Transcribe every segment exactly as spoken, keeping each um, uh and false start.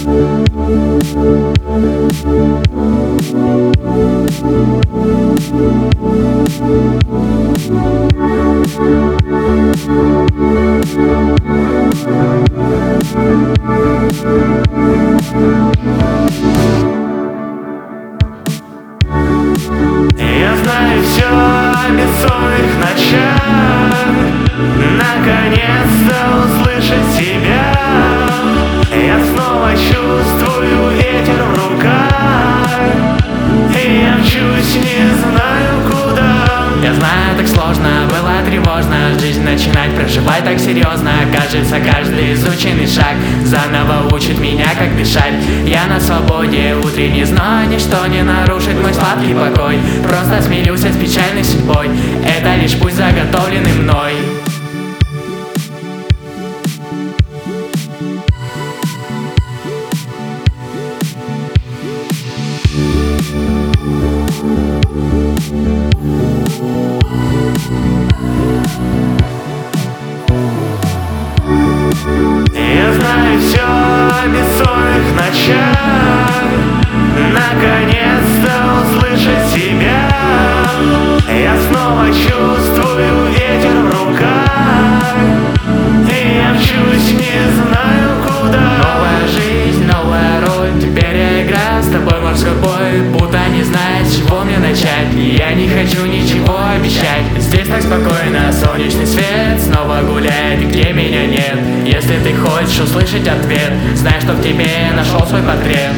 Я знаю все о бессонных ночах, наконец-то услышать тебя. Я снова чувствую ветер в руках, и я мчусь, не знаю куда. Я знаю, так сложно, было тревожно жизнь начинать проживать так серьезно. Кажется, каждый изученный шаг заново учит меня, как дышать. Я на свободе, утренний зной, ничто не нарушит мой сладкий покой. Просто смирился с печальной судьбой, это лишь путь, заготовленный мной. Я знаю все о бессонных ночах, наконец-то услышать тебя. Я снова чувствую ветер в руках, и я мчусь, не знаю куда. Новая жизнь, новая роль, теперь я играю с тобой морской бой, будто не знаю, с чего мне начать. Я не хочу ничего обещать. Здесь так спокойно, солнечный свет снова гуляет, и где меня нет. Если ты хочешь услышать ответ, знай, что в тебе я нашел свой портрет.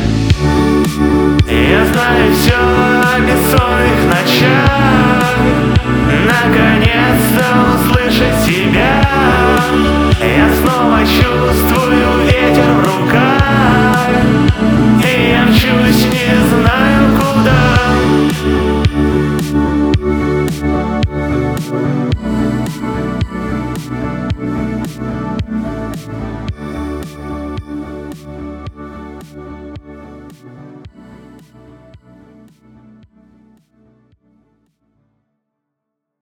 Я знаю все о бессонных ночах, наконец-то услышать тебя. Я снова чувствую ветер в руках, и я мчусь, не знаю куда.